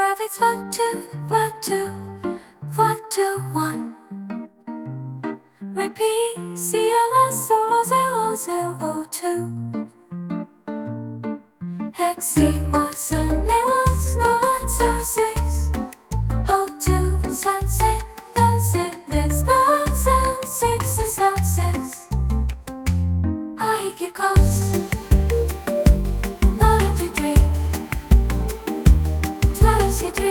Graphics 1, 2, 1, 2, 1, 2, 1. Repeat, CLS 0002. Hexi was a Newell's not so 6. O2 sunset, sunset, this nonsense, 6 is nonsense. I get close. 93, 23,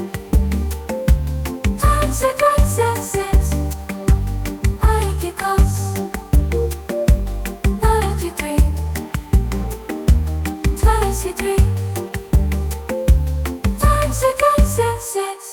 times it right, 6. I get close. 93, 23, times it right, 6.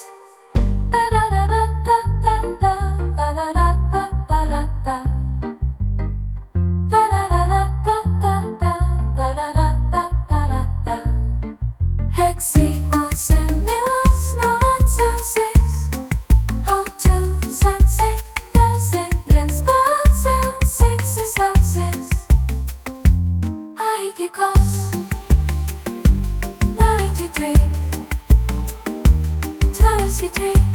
Hexi was a Newell's not so 6. O2 sunset, sunset, yes, nonsense, 6 is nonsense. I get close. 93, 23.